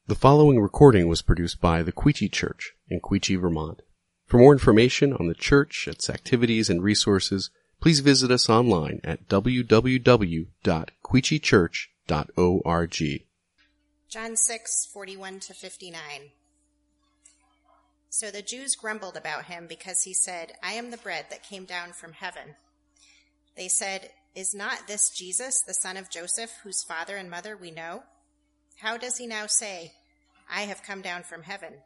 The following recording was produced by the Queechee Church in Queechee, Vermont. For more information on the church, its activities, and resources, please visit us online at www.queecheechurch.org. John 6:41-59. So the Jews grumbled about him because he said, "I am the bread that came down from heaven." They said, "Is not this Jesus, the son of Joseph, whose father and mother we know? How does he now say, 'I have come down from heaven'?"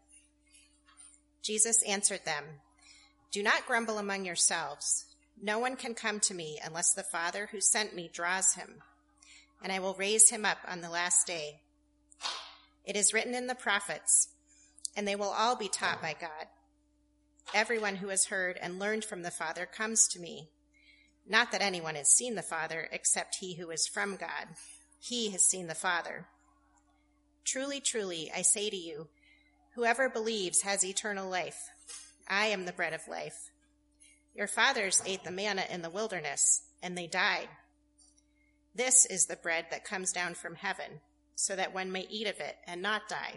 Jesus answered them, "Do not grumble among yourselves. No one can come to me unless the Father who sent me draws him, and I will raise him up on the last day. It is written in the prophets, and they will all be taught by God. Everyone who has heard and learned from the Father comes to me. Not that anyone has seen the Father except he who is from God. He has seen the Father. Truly, truly, I say to you, whoever believes has eternal life. I am the bread of life. Your fathers ate the manna in the wilderness, and they died. This is the bread that comes down from heaven, so that one may eat of it and not die.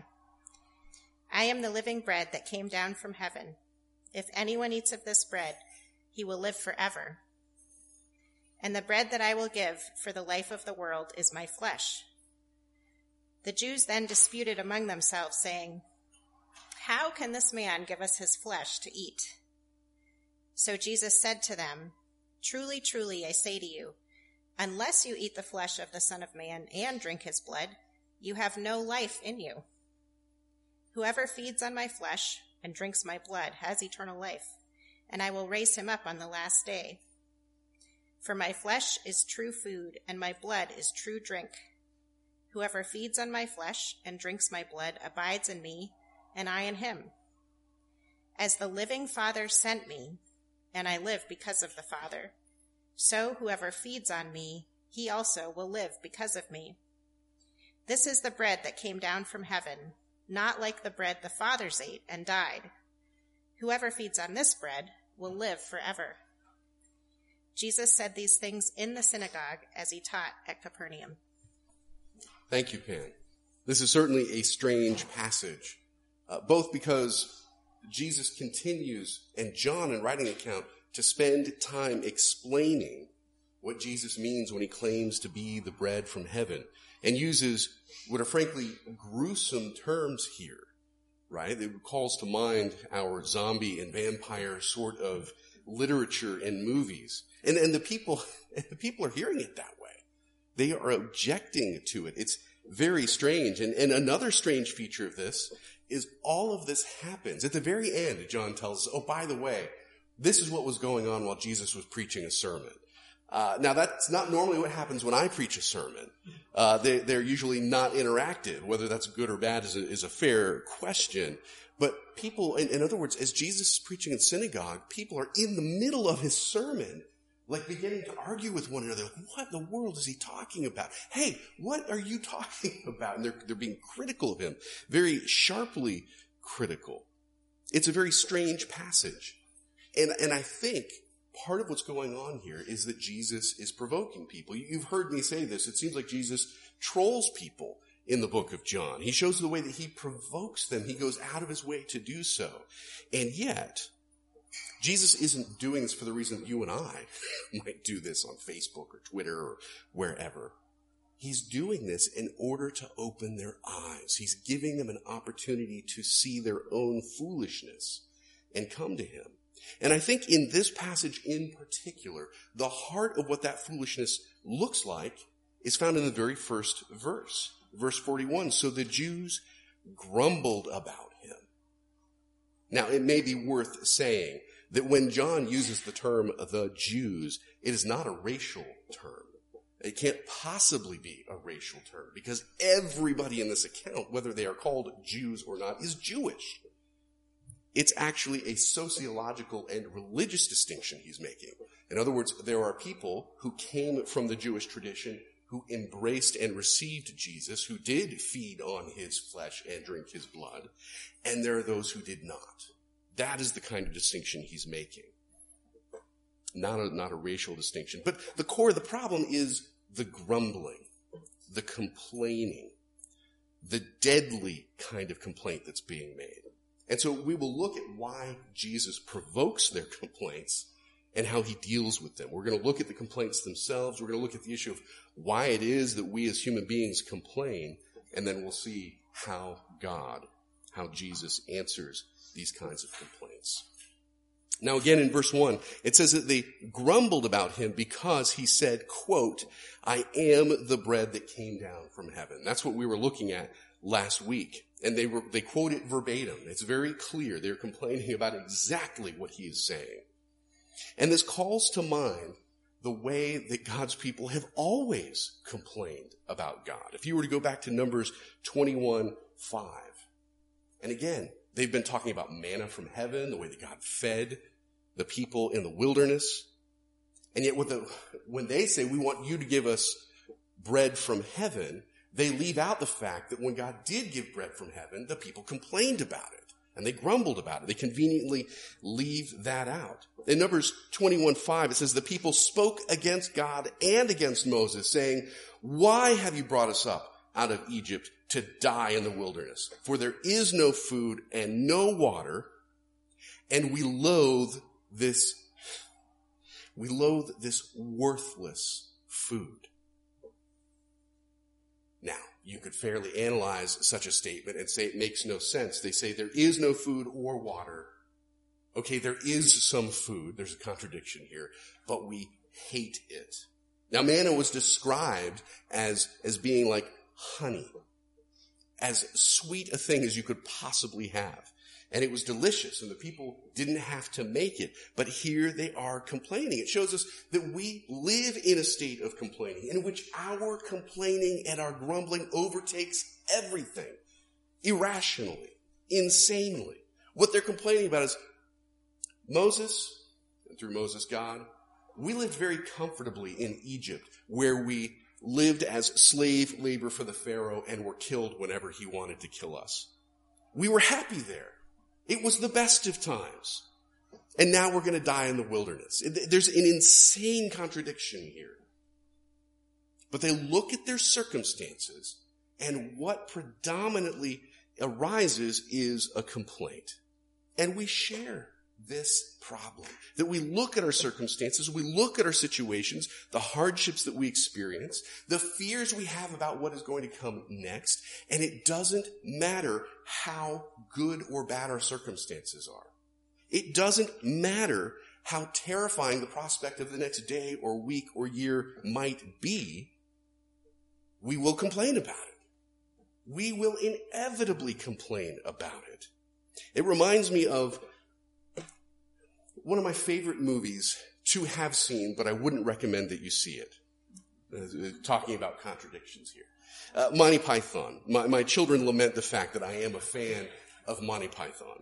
I am the living bread that came down from heaven. If anyone eats of this bread, he will live forever. And the bread that I will give for the life of the world is my flesh." The Jews then disputed among themselves, saying, "How can this man give us his flesh to eat?" So Jesus said to them, "Truly, truly, I say to you, unless you eat the flesh of the Son of Man and drink his blood, you have no life in you. Whoever feeds on my flesh and drinks my blood has eternal life, and I will raise him up on the last day. For my flesh is true food, and my blood is true drink. Whoever feeds on my flesh and drinks my blood abides in me, and I in him. As the living Father sent me, and I live because of the Father, so whoever feeds on me, he also will live because of me. This is the bread that came down from heaven, not like the bread the fathers ate and died. Whoever feeds on this bread will live forever." Jesus said these things in the synagogue as he taught at Capernaum. Thank you, Pan. This is certainly a strange passage, both because Jesus continues, and John, in writing the account, to spend time explaining what Jesus means when he claims to be the bread from heaven, and uses what are frankly gruesome terms here, right? It calls to mind our zombie and vampire sort of literature and movies. And the people are hearing it that way. They are objecting to it. It's very strange. And another strange feature of this is all of this happens. At the very end, John tells us, oh, by the way, this is what was going on while Jesus was preaching a sermon. Now, that's not normally what happens when I preach a sermon. They're usually not interactive. Whether that's good or bad is a fair question. But people, in other words, as Jesus is preaching in synagogue, people are in the middle of his sermon, like beginning to argue with one another. Like, what in the world is he talking about? Hey, what are you talking about? And they're being critical of him, very sharply critical. It's a very strange passage. And I think part of what's going on here is that Jesus is provoking people. You've heard me say this. It seems like Jesus trolls people in the book of John. He shows the way that he provokes them. He goes out of his way to do so. And yet, Jesus isn't doing this for the reason that you and I might do this on Facebook or Twitter or wherever. He's doing this in order to open their eyes. He's giving them an opportunity to see their own foolishness and come to him. And I think in this passage in particular, the heart of what that foolishness looks like is found in the very first verse. Verse 41, so the Jews grumbled about him. Now, it may be worth saying that when John uses the term the Jews, it is not a racial term. It can't possibly be a racial term because everybody in this account, whether they are called Jews or not, is Jewish. It's actually a sociological and religious distinction he's making. In other words, there are people who came from the Jewish tradition who embraced and received Jesus, who did feed on his flesh and drink his blood, and there are those who did not. That is the kind of distinction he's making. Not a racial distinction. But the core of the problem is the grumbling, the complaining. the deadly kind of complaint that's being made. And so we will look at why Jesus provokes their complaints and how he deals with them. We're going to look at the complaints themselves. We're going to look at the issue of why it is that we as human beings complain, and then we'll see how Jesus answers these kinds of complaints. Now again in verse 1, it says that they grumbled about him because he said, quote, I am the bread that came down from heaven. That's what we were looking at last week. And they quote it verbatim. It's very clear. They're complaining about exactly what he is saying. And this calls to mind the way that God's people have always complained about God. If you were to go back to Numbers 21:5, and again, they've been talking about manna from heaven, the way that God fed the people in the wilderness. And yet when they say, we want you to give us bread from heaven, they leave out the fact that when God did give bread from heaven, the people complained about it. And they grumbled about it. They conveniently leave that out. In Numbers 21:5, it says, the people spoke against God and against Moses, saying, why have you brought us up out of Egypt to die in the wilderness? For there is no food and no water, and we loathe this worthless food. Now, you could fairly analyze such a statement and say it makes no sense. They say there is no food or water. Okay, there is some food. There's a contradiction here, but we hate it. Now, manna was described as being like honey, as sweet a thing as you could possibly have. And it was delicious, and the people didn't have to make it. But here they are complaining. It shows us that we live in a state of complaining, in which our complaining and our grumbling overtakes everything, irrationally, insanely. What they're complaining about is Moses, and through Moses, God, we lived very comfortably in Egypt, where we lived as slave labor for the Pharaoh and were killed whenever he wanted to kill us. We were happy there. It was the best of times. And now we're going to die in the wilderness. There's an insane contradiction here. But they look at their circumstances, and what predominantly arises is a complaint. And we share this problem. That we look at our circumstances, we look at our situations, the hardships that we experience, the fears we have about what is going to come next, and it doesn't matter how good or bad our circumstances are. It doesn't matter how terrifying the prospect of the next day or week or year might be. We will complain about it. We will inevitably complain about it. It reminds me of one of my favorite movies to have seen, but I wouldn't recommend that you see it. Talking about contradictions here. Monty Python. My children lament the fact that I am a fan of Monty Python.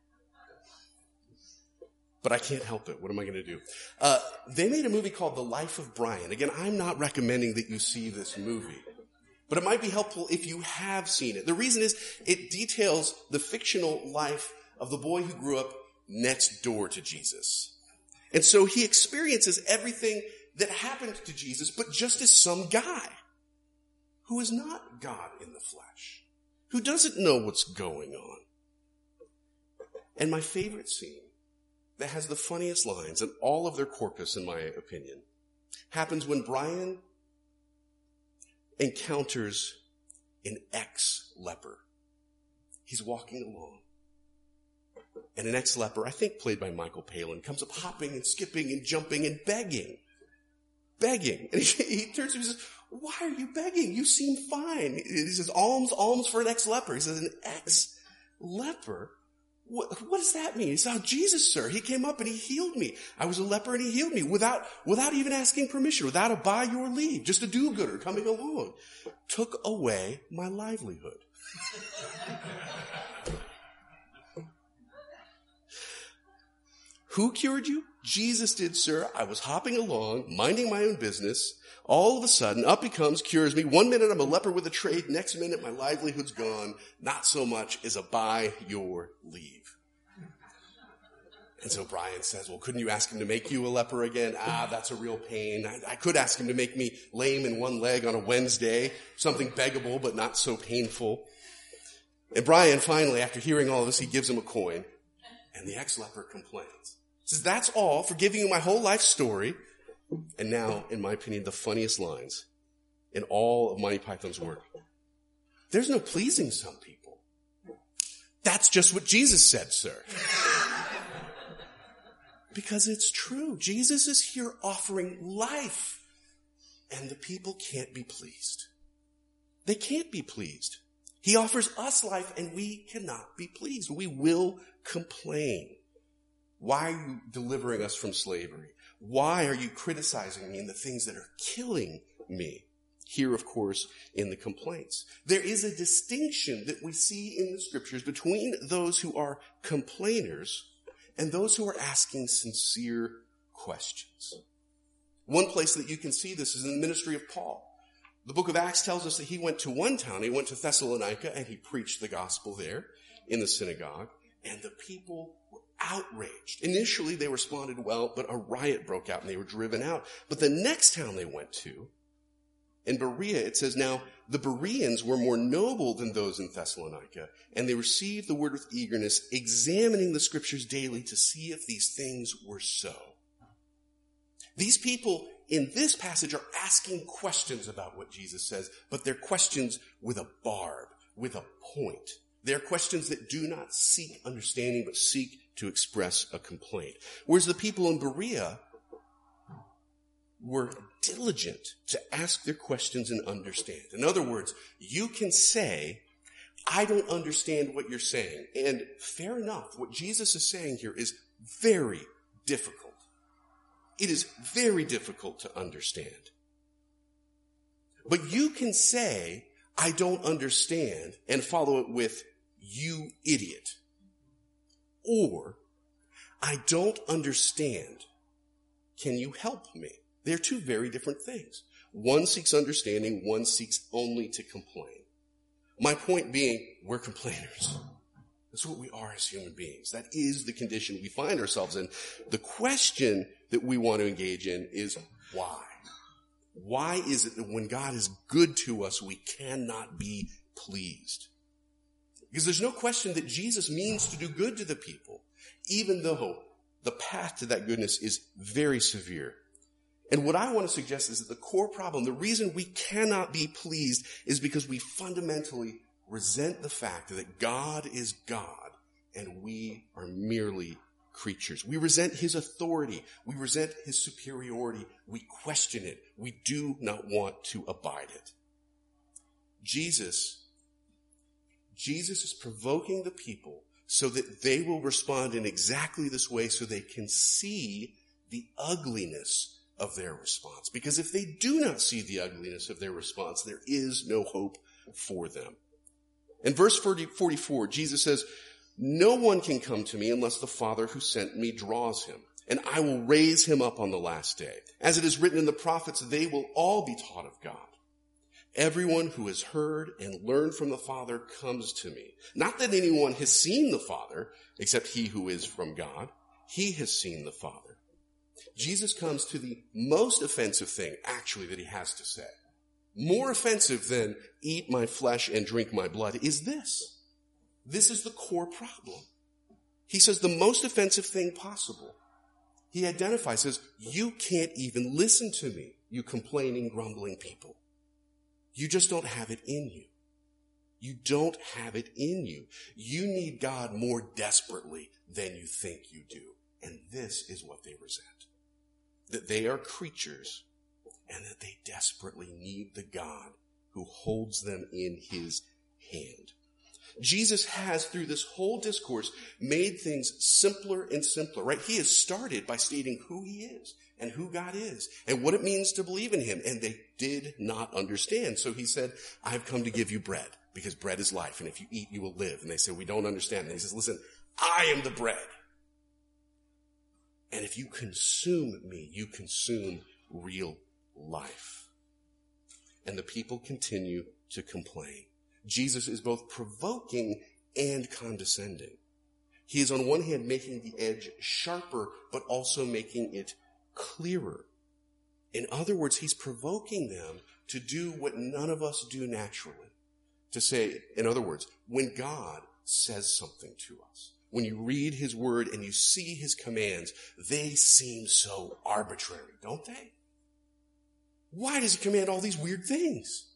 But I can't help it. What am I going to do? They made a movie called The Life of Brian. Again, I'm not recommending that you see this movie. But it might be helpful if you have seen it. The reason is it details the fictional life of the boy who grew up next door to Jesus. And so he experiences everything that happened to Jesus, but just as some guy who is not God in the flesh, who doesn't know what's going on. And my favorite scene that has the funniest lines and all of their corpus, in my opinion, happens when Brian encounters an ex-leper. He's walking along. And an ex-leper, I think played by Michael Palin, comes up hopping and skipping and jumping and begging. Begging. And he turns to him and says, why are you begging? You seem fine. He says, alms for an ex-leper. He says, an ex-leper? What does that mean? He said, oh, Jesus, sir, he came up and he healed me. I was a leper and he healed me without even asking permission, without a by your leave, just a do-gooder coming along. Took away my livelihood. Who cured you? Jesus did, sir. I was hopping along, minding my own business. All of a sudden, up he comes, cures me. 1 minute I'm a leper with a trade. Next minute my livelihood's gone. Not so much as a by your leave. And so Brian says, well, couldn't you ask him to make you a leper again? That's a real pain. I could ask him to make me lame in one leg on a Wednesday. Something beggable, but not so painful. And Brian finally, after hearing all of this, he gives him a coin, and the ex-leper complains. He says, that's all for giving you my whole life story. And now, in my opinion, the funniest lines in all of Monty Python's work. There's no pleasing some people. That's just what Jesus said, sir. Because it's true. Jesus is here offering life, and the people can't be pleased. They can't be pleased. He offers us life, and we cannot be pleased. We will complain. Why are you delivering us from slavery? Why are you criticizing me in the things that are killing me? Here, of course, in the complaints. There is a distinction that we see in the scriptures between those who are complainers and those who are asking sincere questions. One place that you can see this is in the ministry of Paul. The book of Acts tells us that he went to one town, he went to Thessalonica, and he preached the gospel there in the synagogue, and the people were outraged. Initially, they responded well, but a riot broke out and they were driven out. But the next town they went to, in Berea, it says, now the Bereans were more noble than those in Thessalonica, and they received the word with eagerness, examining the scriptures daily to see if these things were so. These people in this passage are asking questions about what Jesus says, but they're questions with a barb, with a point. They're questions that do not seek understanding, but seek to express a complaint. Whereas the people in Berea were diligent to ask their questions and understand. In other words, you can say, I don't understand what you're saying. And fair enough, what Jesus is saying here is very difficult. It is very difficult to understand. But you can say, I don't understand, and follow it with, you idiot. Or, I don't understand. Can you help me? They're two very different things. One seeks understanding, one seeks only to complain. My point being, we're complainers. That's what we are as human beings. That is the condition we find ourselves in. The question that we want to engage in is why? Why is it that when God is good to us, we cannot be pleased? Because there's no question that Jesus means to do good to the people, even though the path to that goodness is very severe. And what I want to suggest is that the core problem, the reason we cannot be pleased is because we fundamentally resent the fact that God is God and we are merely creatures. We resent his authority. We resent his superiority. We question it. We do not want to abide it. Jesus is provoking the people so that they will respond in exactly this way so they can see the ugliness of their response. Because if they do not see the ugliness of their response, there is no hope for them. In verse 44, Jesus says, no one can come to me unless the Father who sent me draws him, and I will raise him up on the last day. As it is written in the prophets, they will all be taught of God. Everyone who has heard and learned from the Father comes to me. Not that anyone has seen the Father, except he who is from God. He has seen the Father. Jesus comes to the most offensive thing, actually, that he has to say. More offensive than eat my flesh and drink my blood is this. This is the core problem. He says the most offensive thing possible. He identifies as, you can't even listen to me, you complaining, grumbling people. You just don't have it in you. You don't have it in you. You need God more desperately than you think you do. And this is what they resent. That they are creatures and that they desperately need the God who holds them in his hand. Jesus has, through this whole discourse, made things simpler and simpler, right? He has started by stating who he is and who God is and what it means to believe in him. And they did not understand. So he said, I've come to give you bread because bread is life. And if you eat, you will live. And they said, we don't understand. And he says, listen, I am the bread. And if you consume me, you consume real life. And the people continue to complain. Jesus is both provoking and condescending. He is on one hand making the edge sharper, but also making it clearer. In other words, he's provoking them to do what none of us do naturally, to say, in other words, when God says something to us, when you read his word and you see his commands, they seem so arbitrary, don't they? Why does he command all these weird things?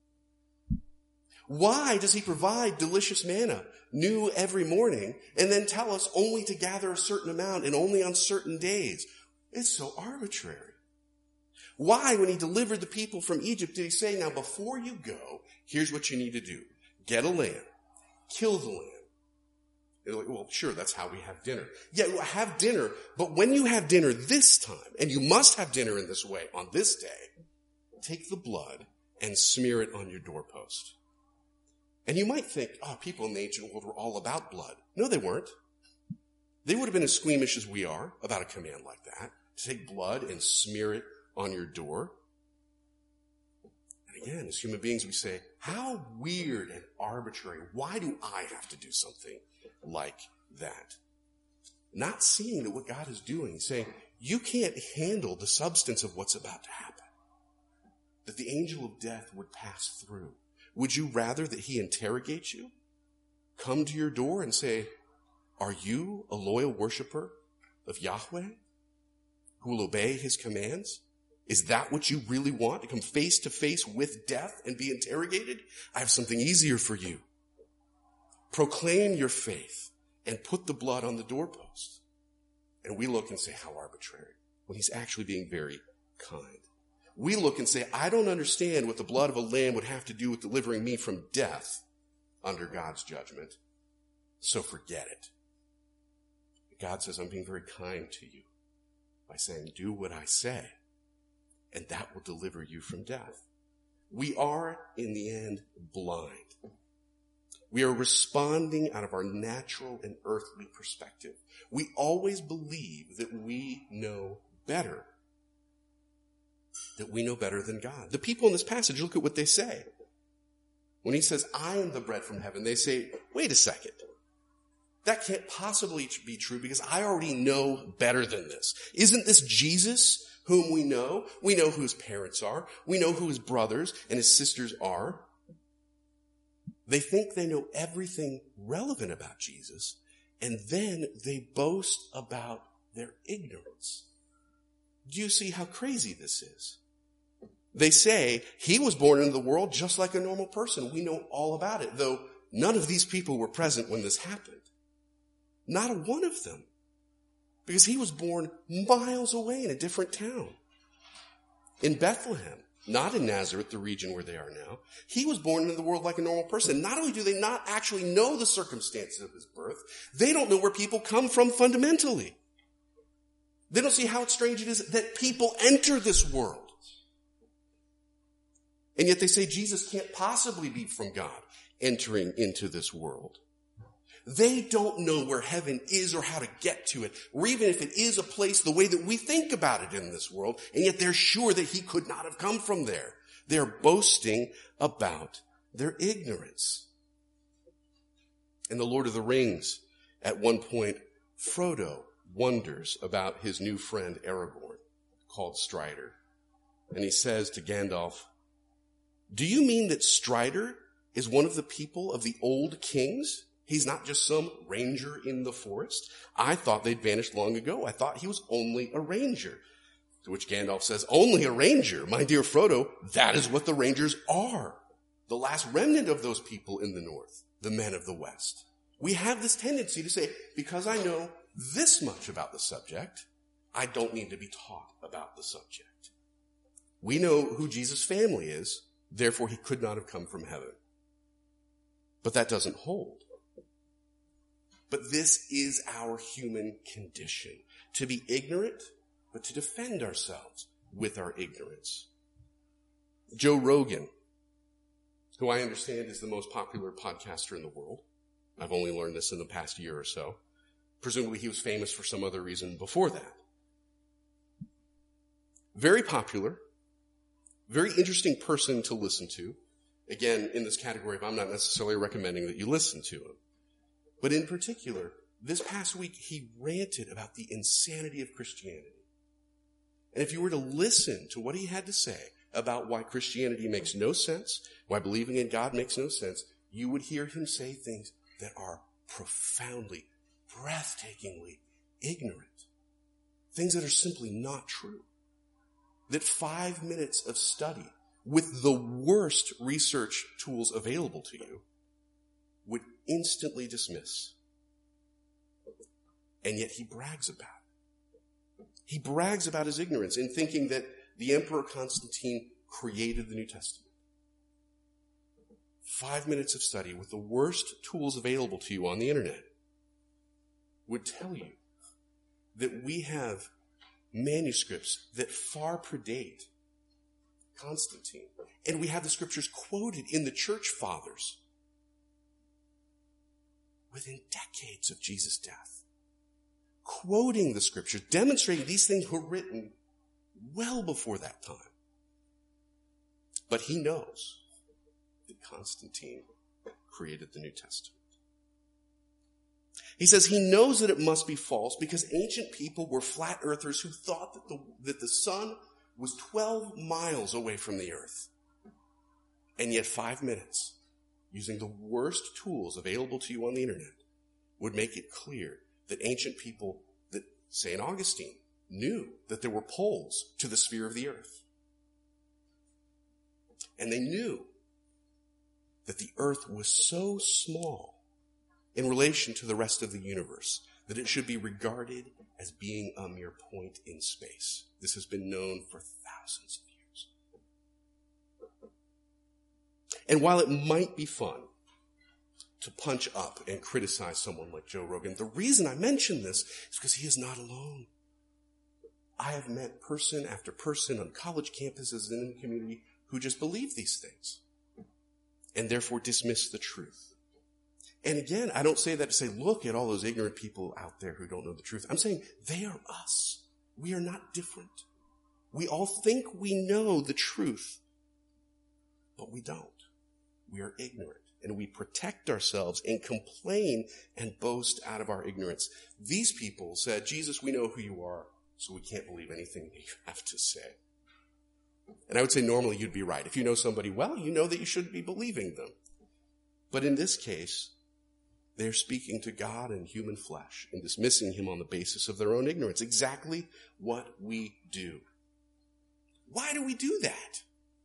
Why does he provide delicious manna, new every morning, and then tell us only to gather a certain amount and only on certain days? It's so arbitrary. Why, when he delivered the people from Egypt, did he say, now before you go, here's what you need to do. Get a lamb. Kill the lamb. They're like, well, sure, that's how we have dinner. Yeah, have dinner, but when you have dinner this time, and you must have dinner in this way on this day, take the blood and smear it on your doorpost. And you might think, oh, people in the ancient world were all about blood. No, they weren't. They would have been as squeamish as we are about a command like that, to take blood and smear it on your door. And again, as human beings, we say, how weird and arbitrary. Why do I have to do something like that? Not seeing that what God is doing, saying, you can't handle the substance of what's about to happen. That the angel of death would pass through. Would you rather that he interrogate you? Come to your door and say, are you a loyal worshiper of Yahweh who will obey his commands? Is that what you really want? To come face to face with death and be interrogated? I have something easier for you. Proclaim your faith and put the blood on the doorpost. And we look and say, how arbitrary, when he's actually being very kind. We look and say, I don't understand what the blood of a lamb would have to do with delivering me from death under God's judgment. So forget it. God says, I'm being very kind to you by saying, do what I say, and that will deliver you from death. We are, in the end, blind. We are responding out of our natural and earthly perspective. We always believe that we know better. That we know better than God. The people in this passage, look at what they say. When he says, I am the bread from heaven, they say, wait a second. That can't possibly be true because I already know better than this. Isn't this Jesus whom we know? We know who his parents are. We know who his brothers and his sisters are. They think they know everything relevant about Jesus, and then they boast about their ignorance. Do you see how crazy this is? They say, he was born into the world just like a normal person. We know all about it, though none of these people were present when this happened. Not a one of them. Because he was born miles away in a different town. In Bethlehem, not in Nazareth, the region where they are now. He was born into the world like a normal person. Not only do they not actually know the circumstances of his birth, they don't know where people come from fundamentally. They don't see how strange it is that people enter this world. And yet they say Jesus can't possibly be from God entering into this world. They don't know where heaven is or how to get to it, or even if it is a place the way that we think about it in this world, and yet they're sure that he could not have come from there. They're boasting about their ignorance. In The Lord of the Rings, at one point, Frodo wonders about his new friend Aragorn, called Strider. And he says to Gandalf, do you mean that Strider is one of the people of the old kings? He's not just some ranger in the forest. I thought they'd vanished long ago. I thought he was only a ranger. To which Gandalf says, only a ranger? My dear Frodo, that is what the rangers are. The last remnant of those people in the north, the men of the west. We have this tendency to say, because I know this much about the subject, I don't need to be taught about the subject. We know who Jesus' family is, therefore he could not have come from heaven. But that doesn't hold. But this is our human condition, to be ignorant, but to defend ourselves with our ignorance. Joe Rogan, who I understand is the most popular podcaster in the world. I've only learned this in the past year or so. Presumably he was famous for some other reason before that. Very popular, very interesting person to listen to. Again, in this category of I'm not necessarily recommending that you listen to him. But in particular, this past week, he ranted about the insanity of Christianity. And if you were to listen to what he had to say about why Christianity makes no sense, why believing in God makes no sense, you would hear him say things that are profoundly, breathtakingly ignorant. Things that are simply not true. That 5 minutes of study with the worst research tools available to you would instantly dismiss. And yet he brags about it. He brags about his ignorance in thinking that the Emperor Constantine created the New Testament. 5 minutes of study with the worst tools available to you on the internet would tell you that we have manuscripts that far predate Constantine. And we have the scriptures quoted in the church fathers within decades of Jesus' death. Quoting the scriptures, demonstrating these things were written well before that time. But he knows that Constantine created the New Testament. He says he knows that it must be false because ancient people were flat earthers who thought that the sun was 12 miles away from the earth. And yet 5 minutes, using the worst tools available to you on the internet, would make it clear that ancient people, that St. Augustine, knew that there were poles to the sphere of the earth. And they knew that the earth was so small in relation to the rest of the universe that it should be regarded as being a mere point in space. This has been known for thousands of years. And while it might be fun to punch up and criticize someone like Joe Rogan, the reason I mention this is because he is not alone. I have met person after person on college campuses and in the community who just believe these things and therefore dismiss the truth. And again, I don't say that to say, look at all those ignorant people out there who don't know the truth. I'm saying they are us. We are not different. We all think we know the truth, but we don't. We are ignorant, and we protect ourselves and complain and boast out of our ignorance. These people said, Jesus, we know who you are, so we can't believe anything that you have to say. And I would say normally you'd be right. If you know somebody well, you know that you shouldn't be believing them. But in this case, they're speaking to God in human flesh and dismissing him on the basis of their own ignorance. Exactly what we do. Why do we do that?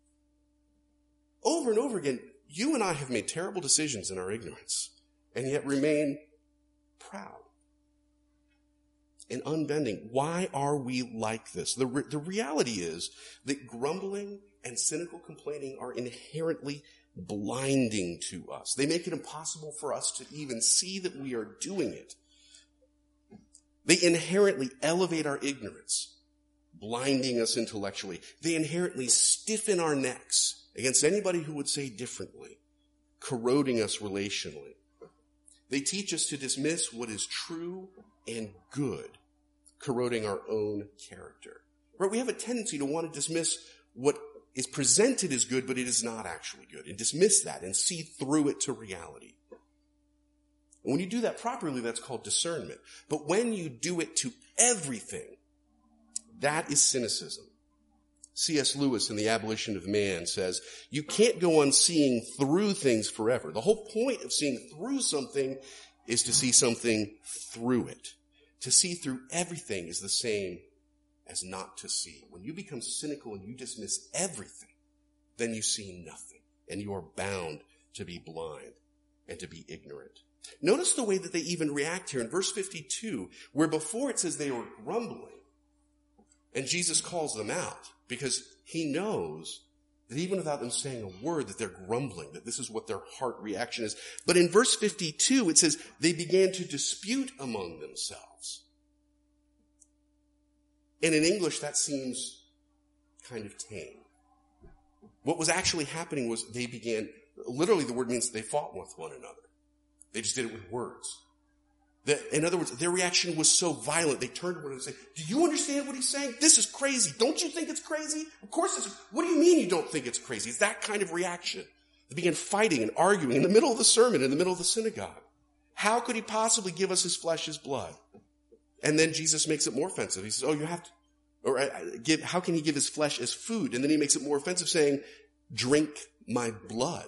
Over and over again, you and I have made terrible decisions in our ignorance and yet remain proud and unbending. Why are we like this? The reality is that grumbling and cynical complaining are inherently blinding to us. They make it impossible for us to even see that we are doing it. They inherently elevate our ignorance, blinding us intellectually. They inherently stiffen our necks against anybody who would say differently, corroding us relationally. They teach us to dismiss what is true and good, corroding our own character. Right? We have a tendency to want to dismiss what is presented as good, but it is not actually good, and dismiss that and see through it to reality. And when you do that properly, that's called discernment. But when you do it to everything, that is cynicism. C.S. Lewis in The Abolition of Man says, you can't go on seeing through things forever. The whole point of seeing through something is to see something through it. To see through everything is the same as not to see. When you become cynical and you dismiss everything, then you see nothing, and you are bound to be blind and to be ignorant. Notice the way that they even react here in verse 52, where before it says they were grumbling, and Jesus calls them out because he knows that even without them saying a word that they're grumbling, that this is what their heart reaction is. But in verse 52, it says they began to dispute among themselves. And in English, that seems kind of tame. What was actually happening was they began, literally the word means they fought with one another. They just did it with words. In other words, their reaction was so violent, they turned to one another and said, do you understand what he's saying? This is crazy. Don't you think it's crazy? Of course it's, what do you mean you don't think it's crazy? It's that kind of reaction. They began fighting and arguing in the middle of the sermon, in the middle of the synagogue. How could he possibly give us his flesh, his blood? And then Jesus makes it more offensive. He says, oh, Or how can he give his flesh as food? And then he makes it more offensive, saying, drink my blood.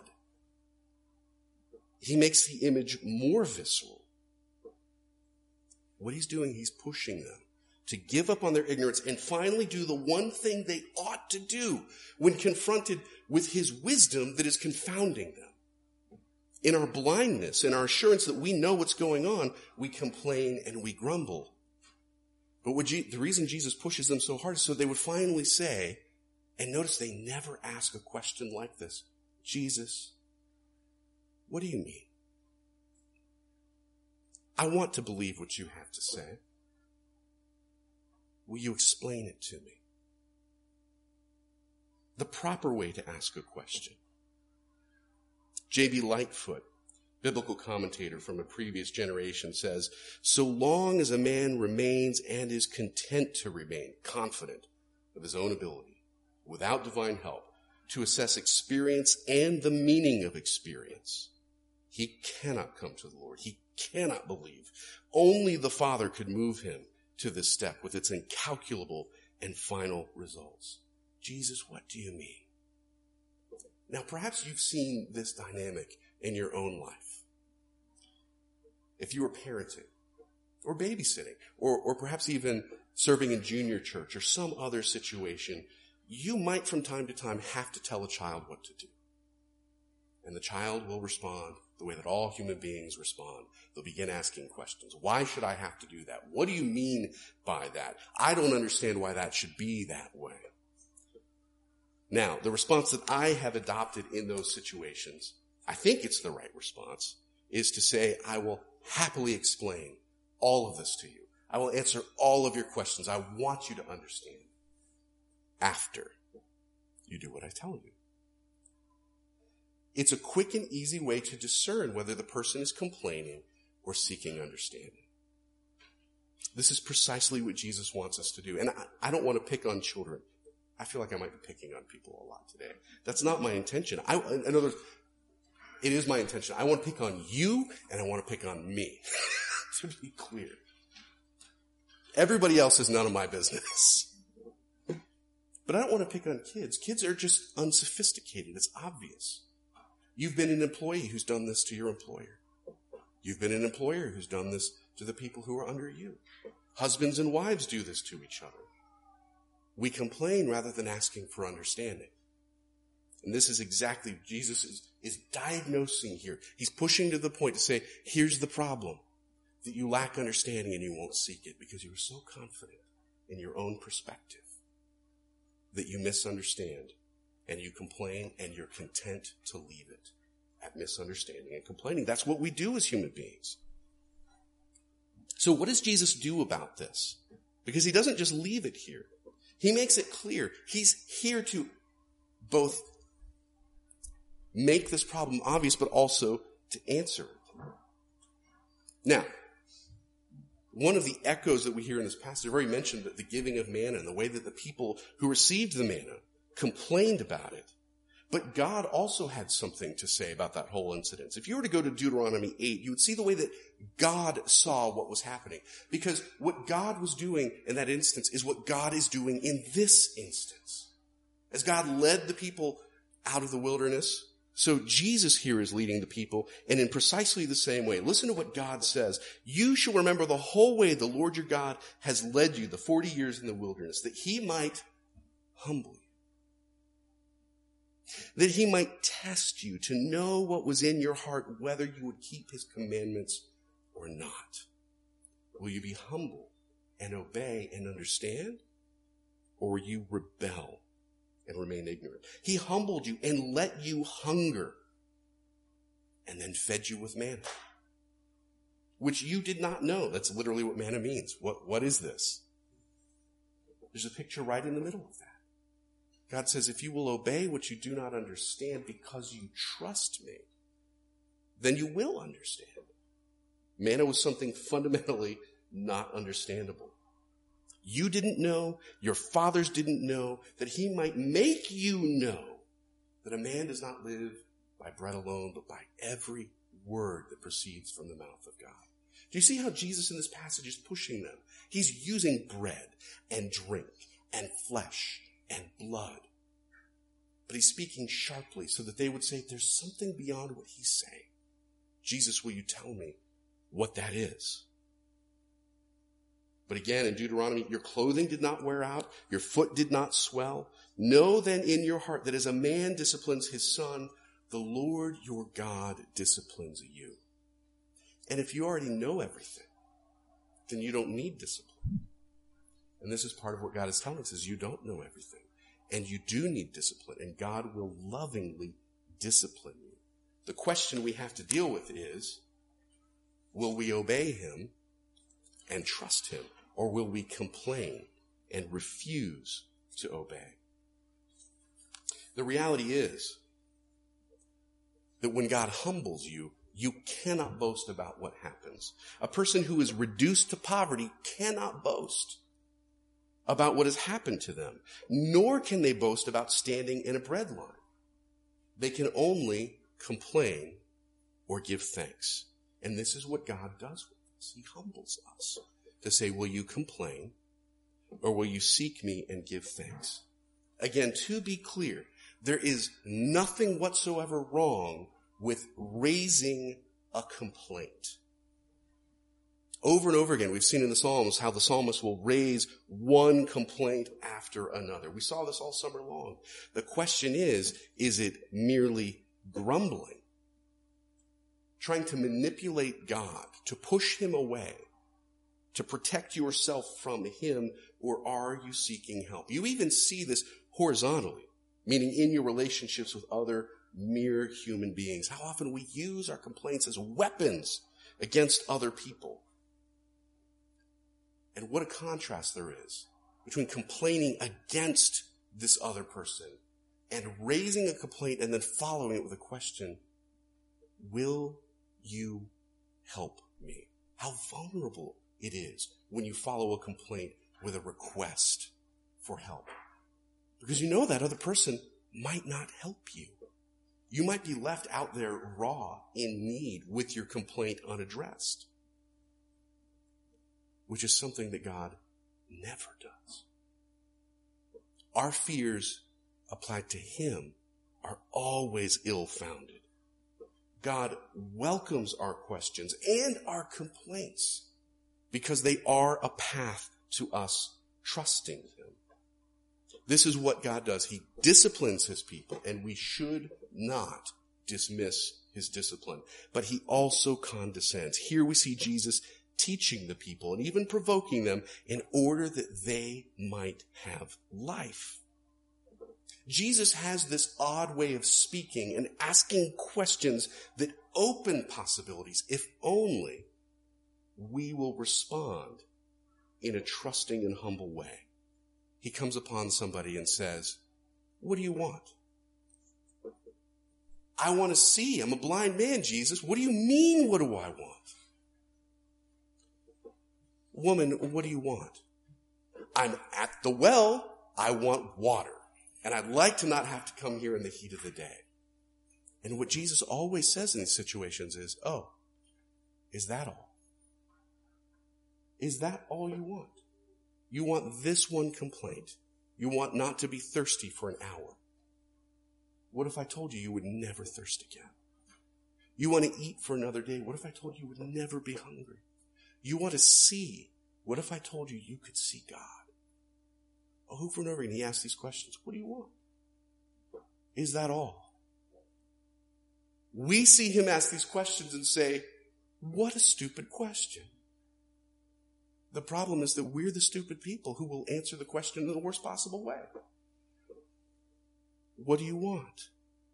He makes the image more visceral. What he's doing, he's pushing them to give up on their ignorance and finally do the one thing they ought to do when confronted with his wisdom that is confounding them. In our blindness, in our assurance that we know what's going on, we complain and we grumble. But the reason Jesus pushes them so hard is so they would finally say, and notice they never ask a question like this, Jesus, what do you mean? I want to believe what you have to say. Will you explain it to me? The proper way to ask a question. J.B. Lightfoot, biblical commentator from a previous generation, says, so long as a man remains and is content to remain confident of his own ability, without divine help, to assess experience and the meaning of experience, he cannot come to the Lord. He cannot believe. Only the Father could move him to this step with its incalculable and final results. Jesus, what do you mean? Now, perhaps you've seen this dynamic in your own life. If you were parenting or babysitting or perhaps even serving in junior church or some other situation, you might from time to time have to tell a child what to do. And the child will respond the way that all human beings respond. They'll begin asking questions. Why should I have to do that? What do you mean by that? I don't understand why that should be that way. Now, the response that I have adopted in those situations, I think it's the right response, is to say, I will happily explain all of this to you. I will answer all of your questions. I want you to understand after you do what I tell you. It's a quick and easy way to discern whether the person is complaining or seeking understanding. This is precisely what Jesus wants us to do. And I don't want to pick on children. I feel like I might be picking on people a lot today. That's not my intention. In other words, it is my intention. I want to pick on you and I want to pick on me, to be clear. Everybody else is none of my business. But I don't want to pick on kids. Kids are just unsophisticated. It's obvious. You've been an employee who's done this to your employer. You've been an employer who's done this to the people who are under you. Husbands and wives do this to each other. We complain rather than asking for understanding. And this is exactly what Jesus is diagnosing here. He's pushing to the point to say, here's the problem, that you lack understanding and you won't seek it because you are so confident in your own perspective that you misunderstand and you complain and you're content to leave it at misunderstanding and complaining. That's what we do as human beings. So what does Jesus do about this? Because he doesn't just leave it here. He makes it clear. He's here to both make this problem obvious, but also to answer it. Now, one of the echoes that we hear in this passage, I've already mentioned the giving of manna and the way that the people who received the manna complained about it. But God also had something to say about that whole incident. If you were to go to Deuteronomy 8, you would see the way that God saw what was happening. Because what God was doing in that instance is what God is doing in this instance. As God led the people out of the wilderness, so Jesus here is leading the people, and in precisely the same way. Listen to what God says. You shall remember the whole way the Lord your God has led you the 40 years in the wilderness, that he might humble you. That he might test you to know what was in your heart, whether you would keep his commandments or not. Will you be humble and obey and understand? Or will you rebel and remain ignorant? He humbled you and let you hunger and then fed you with manna, which you did not know. That's literally what manna means. What is this? There's a picture right in the middle of that. God says, if you will obey what you do not understand because you trust me, then you will understand. Manna was something fundamentally not understandable. You didn't know, your fathers didn't know, that he might make you know that a man does not live by bread alone, but by every word that proceeds from the mouth of God. Do you see how Jesus in this passage is pushing them? He's using bread and drink and flesh and blood. But he's speaking sharply so that they would say, there's something beyond what he's saying. Jesus, will you tell me what that is? But again, in Deuteronomy, your clothing did not wear out, your foot did not swell. Know then in your heart that as a man disciplines his son, the Lord your God disciplines you. And if you already know everything, then you don't need discipline. And this is part of what God is telling us, is you don't know everything. And you do need discipline, and God will lovingly discipline you. The question we have to deal with is, will we obey him and trust him, or will we complain and refuse to obey? The reality is that when God humbles you, you cannot boast about what happens. A person who is reduced to poverty cannot boast about what has happened to them, nor can they boast about standing in a bread line. They can only complain or give thanks. And this is what God does with us. He humbles us to say, will you complain or will you seek me and give thanks? Again, to be clear, there is nothing whatsoever wrong with raising a complaint. Over and over again, we've seen in the Psalms how the psalmist will raise one complaint after another. We saw this all summer long. The question is it merely grumbling? Trying to manipulate God, to push him away, to protect yourself from him, or are you seeking help? You even see this horizontally, meaning in your relationships with other mere human beings. How often we use our complaints as weapons against other people. And what a contrast there is between complaining against this other person and raising a complaint and then following it with a question, will you help me? How vulnerable it is when you follow a complaint with a request for help. Because you know that other person might not help you. You might be left out there raw, in need, with your complaint unaddressed. Which is something that God never does. Our fears applied to him are always ill-founded. God welcomes our questions and our complaints because they are a path to us trusting him. This is what God does. He disciplines his people, and we should not dismiss his discipline. But he also condescends. Here we see Jesus teaching the people and even provoking them in order that they might have life. Jesus has this odd way of speaking and asking questions that open possibilities if only we will respond in a trusting and humble way. He comes upon somebody and says, what do you want? I want to see. I'm a blind man, Jesus. What do you mean, what do I want? Woman, what do you want? I'm at the well. I want water. And I'd like to not have to come here in the heat of the day. And what Jesus always says in these situations is, oh, is that all? Is that all you want? You want this one complaint. You want not to be thirsty for an hour. What if I told you you would never thirst again? You want to eat for another day. What if I told you you would never be hungry? You want to see. What if I told you you could see God? Over and over again, he asks these questions. What do you want? Is that all? We see him ask these questions and say, what a stupid question. The problem is that we're the stupid people who will answer the question in the worst possible way. What do you want?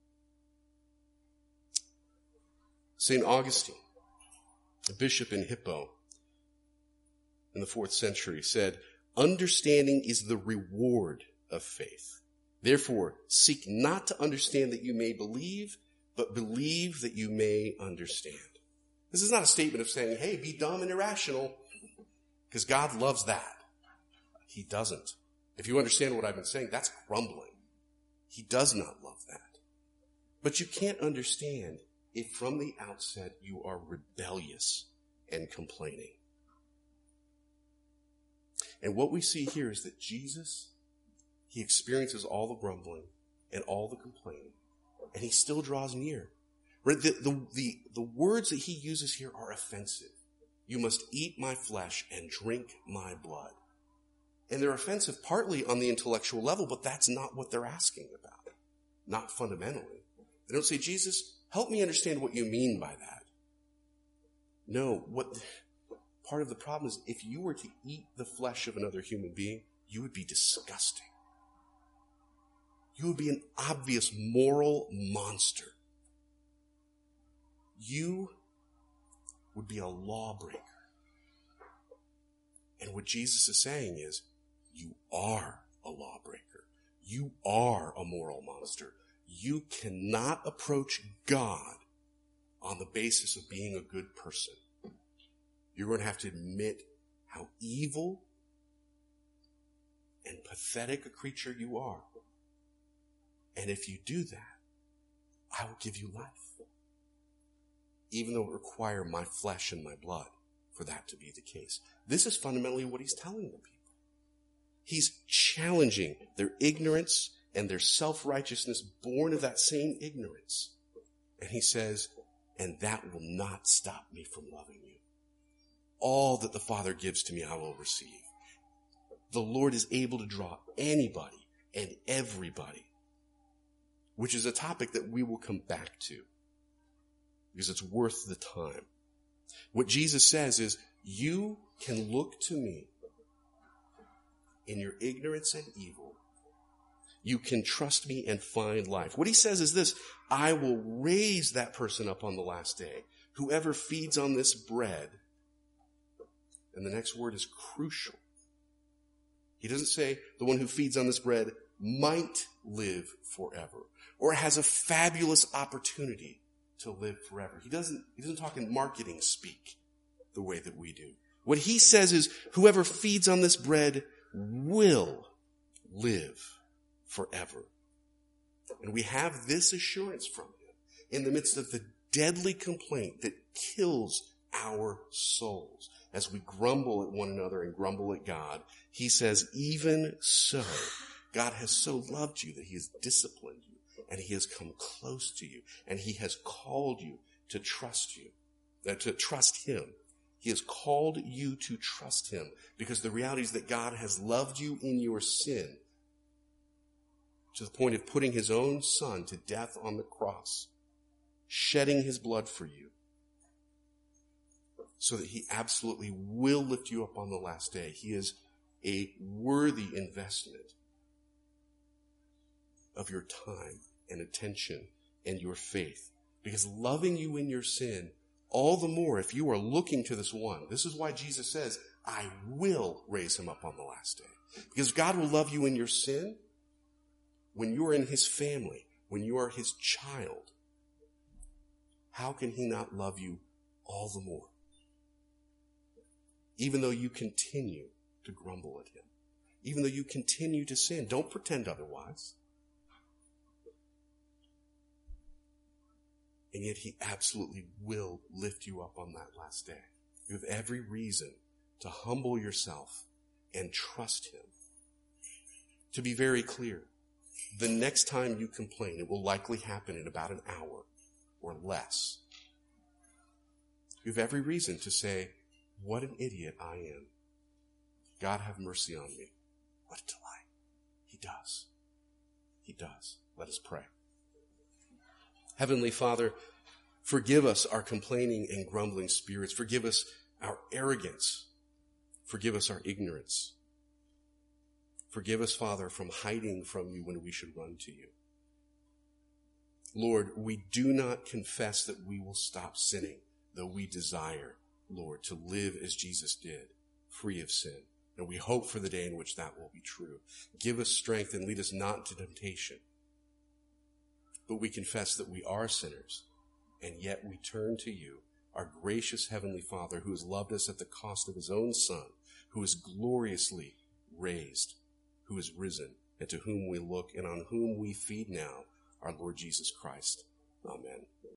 St. Augustine, a bishop in Hippo in the 4th century, said, understanding is the reward of faith. Therefore, seek not to understand that you may believe, but believe that you may understand. This is not a statement of saying, hey, be dumb and irrational, because God loves that. He doesn't. If you understand what I've been saying, that's grumbling. He does not love that. But you can't understand if from the outset you are rebellious and complaining. And what we see here is that Jesus He experiences all the grumbling and all the complaining, and he still draws near. Right? The words that he uses here are offensive. You must eat my flesh and drink my blood. And they're offensive partly on the intellectual level, but that's not what they're asking about. Not fundamentally. They don't say, Jesus, help me understand what you mean by that. No, part of the problem is if you were to eat the flesh of another human being, you would be disgusting. You would be an obvious moral monster. You would be a lawbreaker. And what Jesus is saying is, you are a lawbreaker. You are a moral monster. You cannot approach God on the basis of being a good person. You're going to have to admit how evil and pathetic a creature you are. And if you do that, I will give you life. Even though it require my flesh and my blood for that to be the case. This is fundamentally what he's telling the people. He's challenging their ignorance and their self-righteousness born of that same ignorance. And he says, and that will not stop me from loving you. All that the Father gives to me, I will receive. The Lord is able to draw anybody and everybody, which is a topic that we will come back to because it's worth the time. What Jesus says is, you can look to me in your ignorance and evil. You can trust me and find life. What he says is this, I will raise that person up on the last day. Whoever feeds on this bread, and the next word is crucial. He doesn't say the one who feeds on this bread might live forever or has a fabulous opportunity to live forever. He doesn't talk in marketing speak the way that we do. What he says is whoever feeds on this bread will live forever. And we have this assurance from him in the midst of the deadly complaint that kills our souls. As we grumble at one another and grumble at God, he says, even so, God has so loved you that he has disciplined you and he has come close to you and he has called you to trust him. He has called you to trust him because the reality is that God has loved you in your sin to the point of putting his own son to death on the cross, shedding his blood for you, so that he absolutely will lift you up on the last day. He is a worthy investment of your time and attention and your faith. Because loving you in your sin, all the more if you are looking to this one. This is why Jesus says, I will raise him up on the last day. Because God will love you in your sin when you are in his family, when you are his child. How can he not love you all the more? Even though you continue to grumble at him. Even though you continue to sin. Don't pretend otherwise. And yet he absolutely will lift you up on that last day. You have every reason to humble yourself and trust him. To be very clear, the next time you complain, it will likely happen in about an hour or less. You have every reason to say, what an idiot I am. God have mercy on me. What a delight. He does. He does. Let us pray. Heavenly Father, forgive us our complaining and grumbling spirits. Forgive us our arrogance. Forgive us our ignorance. Forgive us, Father, from hiding from you when we should run to you. Lord, we do not confess that we will stop sinning, though we desire, Lord, to live as Jesus did, free of sin. And we hope for the day in which that will be true. Give us strength and lead us not into temptation. But we confess that we are sinners, and yet we turn to you, our gracious Heavenly Father, who has loved us at the cost of his own Son, who is gloriously raised, who is risen, and to whom we look and on whom we feed now, our Lord Jesus Christ. Amen.